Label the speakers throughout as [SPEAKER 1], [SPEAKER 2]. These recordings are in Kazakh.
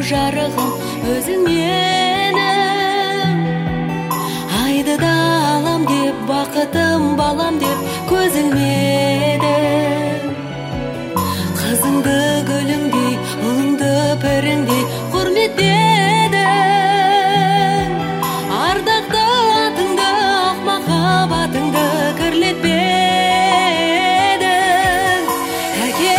[SPEAKER 1] жарығым өзің менің. Айды да алам деп, бақытым балам деп көз ілмедің. Қызыңды гүліңдей, ұлыңды піріңдей құрметтедің. Ардақты атыңды, ақ махаббатыңды кірлетпедің. Әке,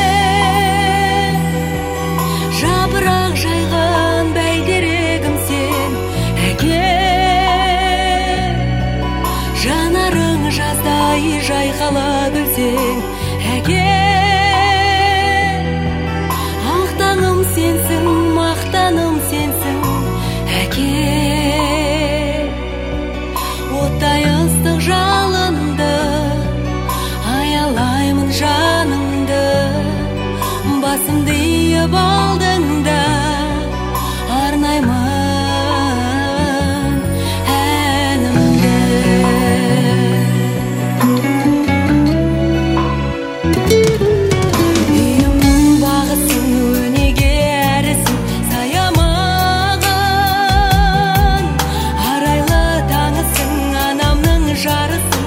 [SPEAKER 1] жапырақ жайған бәйтерегім сен. Әке, жанарың жаздай жайқала білсең. Әке, ақтаңым сенсің, мақтаным сенсің. Әке, оттай ыстық жалынды аялаймын жаныңды. Басымды иіп алдың да арнаймын әнімді. Үйімнің бағысың, өнеге әрісің, саямағын. Арайлы таңысың, анамның жарысың,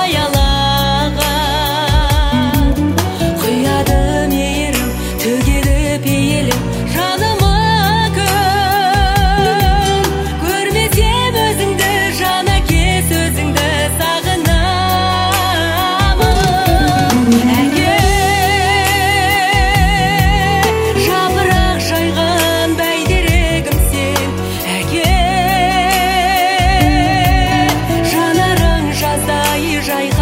[SPEAKER 1] аялаған. Құяды мейірім, төгеді пейілім жаныма күн. Көрмесем өзіңді, жан әке сөзіңді сағынамын. Әке, жапырақ жайған бәйтерегім сен. Әке, жанарың жаздай жайқала